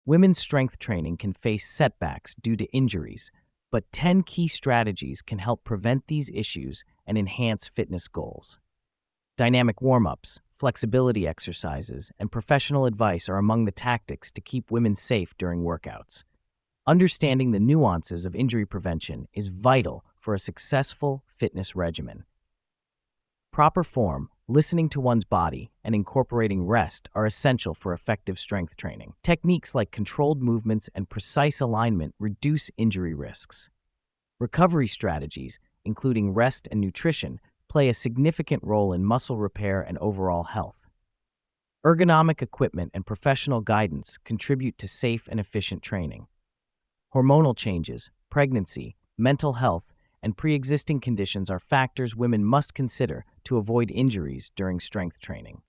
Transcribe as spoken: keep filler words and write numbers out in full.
Women's strength training can face setbacks due to injuries, but ten key strategies can help prevent these issues and enhance fitness goals. Dynamic warm-ups, flexibility exercises, and professional advice are among the tactics to keep women safe during workouts. Understanding the nuances of injury prevention is vital for a successful fitness regimen. Proper form, listening to one's body, and incorporating rest are essential for effective strength training. Techniques like controlled movements and precise alignment reduce injury risks. Recovery strategies, including rest and nutrition, play a significant role in muscle repair and overall health. Ergonomic equipment and professional guidance contribute to safe and efficient training. Hormonal changes, pregnancy, mental health, and pre-existing conditions are factors women must consider to avoid injuries during strength training.